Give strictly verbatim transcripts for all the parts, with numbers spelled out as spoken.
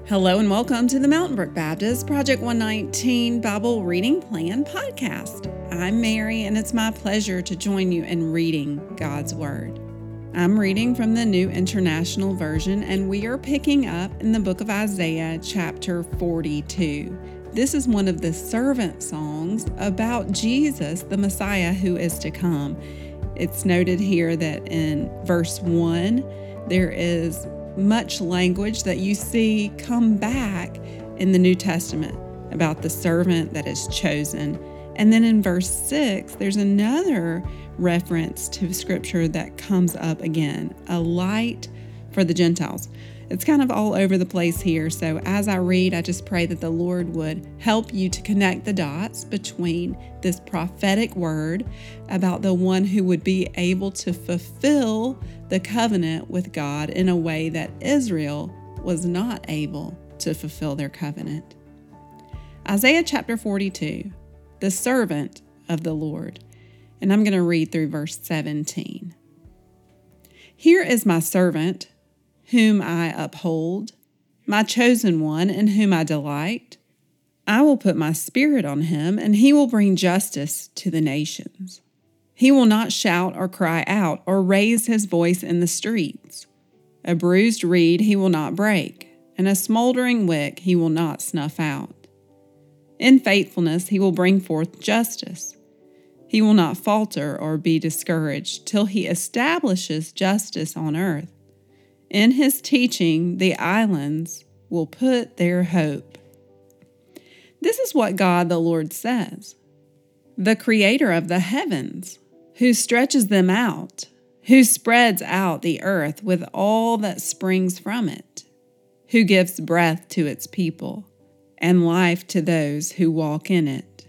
Hello and welcome to the Mountain Brook Baptist Project one nineteen Bible Reading Plan podcast. I'm Mary and it's my pleasure to join you in reading God's Word. I'm reading from the New International Version and we are picking up in the book of Isaiah chapter forty-two. This is one of the servant songs about Jesus, the Messiah who is to come. It's noted here that in verse one there is much language that you see come back in the New Testament about the servant that is chosen. And then in verse six, there's another reference to scripture that comes up again, a light for the Gentiles. It's kind of all over the place here. So as I read, I just pray that the Lord would help you to connect the dots between this prophetic word about the one who would be able to fulfill the covenant with God in a way that Israel was not able to fulfill their covenant. Isaiah chapter forty-two, the servant of the Lord. And I'm going to read through verse seventeen. Here is my servant, whom I uphold, my chosen one in whom I delight. I will put my spirit on him, and he will bring justice to the nations. He will not shout or cry out or raise his voice in the streets. A bruised reed he will not break, and a smoldering wick he will not snuff out. In faithfulness he will bring forth justice. He will not falter or be discouraged till he establishes justice on earth. In his teaching, the islands will put their hope. This is what God the Lord says, the creator of the heavens, who stretches them out, who spreads out the earth with all that springs from it, who gives breath to its people and life to those who walk in it.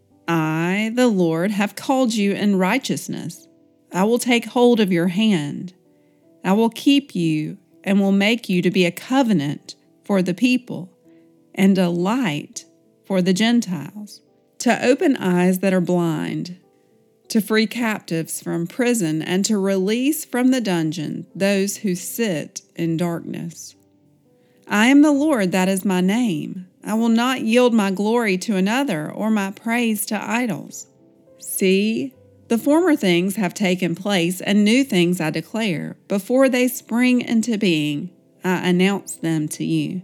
I, the Lord, have called you in righteousness. I will take hold of your hand. I will keep you and will make you to be a covenant for the people and a light for the Gentiles, to open eyes that are blind, to free captives from prison, and to release from the dungeon those who sit in darkness. I am the Lord, that is my name. I will not yield my glory to another or my praise to idols. See, the former things have taken place, and new things I declare. Before they spring into being, I announce them to you.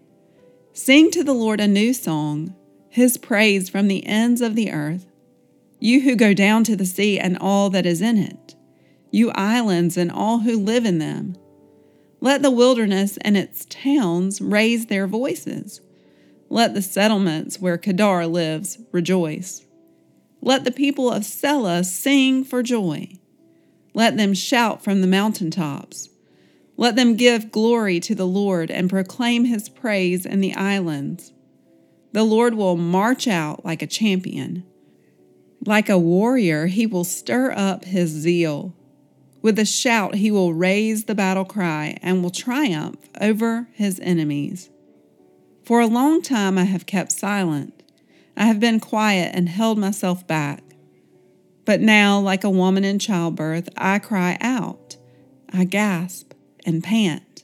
Sing to the Lord a new song, his praise from the ends of the earth. You who go down to the sea and all that is in it, you islands and all who live in them. Let the wilderness and its towns raise their voices. Let the settlements where Kedar lives rejoice. Let the people of Selah sing for joy. Let them shout from the mountaintops. Let them give glory to the Lord and proclaim his praise in the islands. The Lord will march out like a champion. Like a warrior, he will stir up his zeal. With a shout, he will raise the battle cry and will triumph over his enemies. For a long time I have kept silent. I have been quiet and held myself back. But now, like a woman in childbirth, I cry out. I gasp and pant.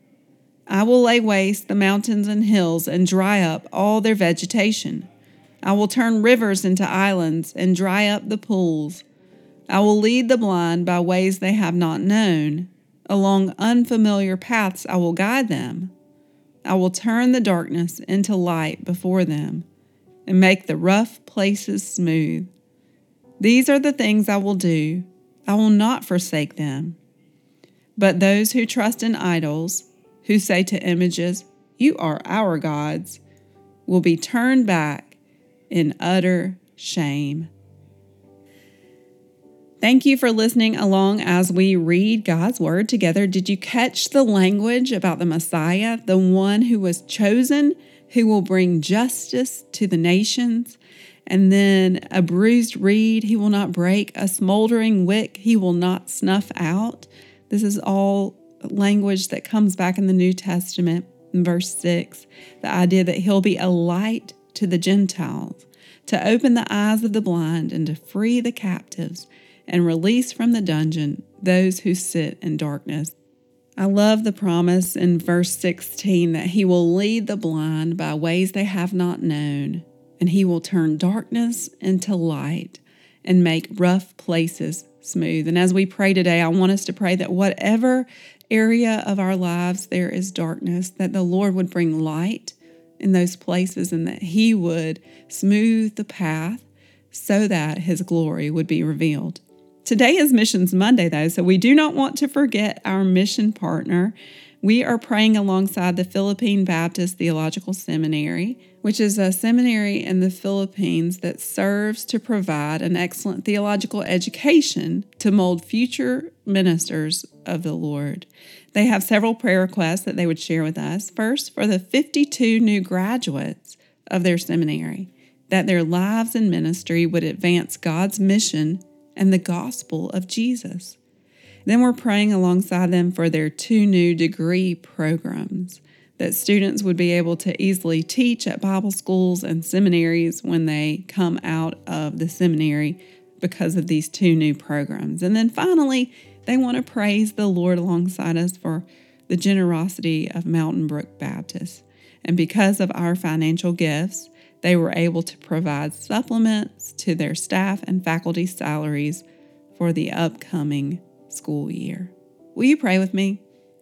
I will lay waste the mountains and hills and dry up all their vegetation. I will turn rivers into islands and dry up the pools. I will lead the blind by ways they have not known. Along unfamiliar paths I will guide them. I will turn the darkness into light before them and make the rough places smooth. These are the things I will do. I will not forsake them. But those who trust in idols, who say to images, "You are our gods," will be turned back in utter shame. Thank you for listening along as we read God's Word together. Did you catch the language about the Messiah, the one who was chosen, who will bring justice to the nations? And then a bruised reed he will not break, a smoldering wick he will not snuff out. This is all language that comes back in the New Testament in verse six. The idea that he'll be a light to the Gentiles, to open the eyes of the blind and to free the captives and release from the dungeon those who sit in darkness. I love the promise in verse sixteen that He will lead the blind by ways they have not known, and He will turn darkness into light and make rough places smooth. And as we pray today, I want us to pray that whatever area of our lives there is darkness, that the Lord would bring light in those places and that He would smooth the path so that His glory would be revealed. Today is Missions Monday, though, so we do not want to forget our mission partner. We are praying alongside the Philippine Baptist Theological Seminary, which is a seminary in the Philippines that serves to provide an excellent theological education to mold future ministers of the Lord. They have several prayer requests that they would share with us. First, for the fifty-two new graduates of their seminary, that their lives and ministry would advance God's mission and the gospel of Jesus. Then we're praying alongside them for their two new degree programs, that students would be able to easily teach at Bible schools and seminaries when they come out of the seminary because of these two new programs. And then finally, they want to praise the Lord alongside us for the generosity of Mountain Brook Baptist. And because of our financial gifts, they were able to provide supplements to their staff and faculty salaries for the upcoming school year. Will you pray with me?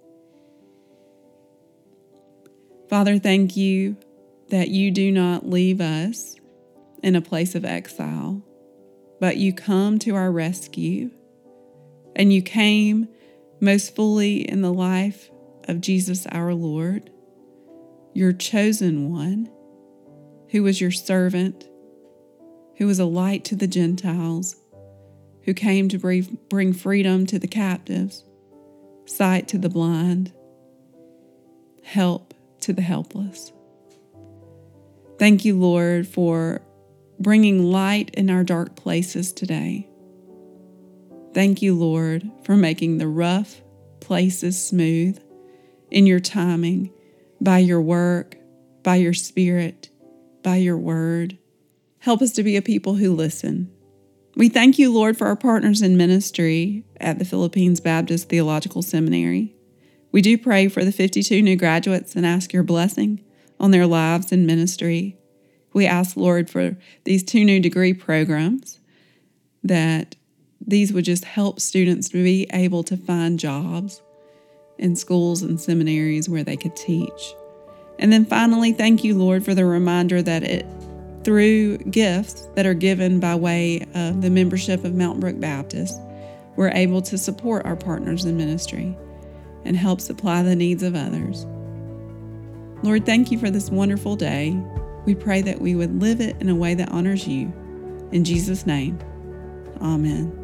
Father, thank you that you do not leave us in a place of exile, but you come to our rescue, and you came most fully in the life of Jesus our Lord, your chosen one, who was your servant, who was a light to the Gentiles, who came to bring freedom to the captives, sight to the blind, help to the helpless. Thank you, Lord, for bringing light in our dark places today. Thank you, Lord, for making the rough places smooth in your timing, by your work, by your Spirit, by your word. Help us to be a people who listen. We thank you, Lord, for our partners in ministry at the Philippines Baptist Theological Seminary. We do pray for the fifty-two new graduates and ask your blessing on their lives and ministry. We ask, Lord, for these two new degree programs, that these would just help students to be able to find jobs in schools and seminaries where they could teach. And then finally, thank you, Lord, for the reminder that it through gifts that are given by way of the membership of Mountain Brook Baptist, we're able to support our partners in ministry and help supply the needs of others. Lord, thank you for this wonderful day. We pray that we would live it in a way that honors you. In Jesus' name, amen.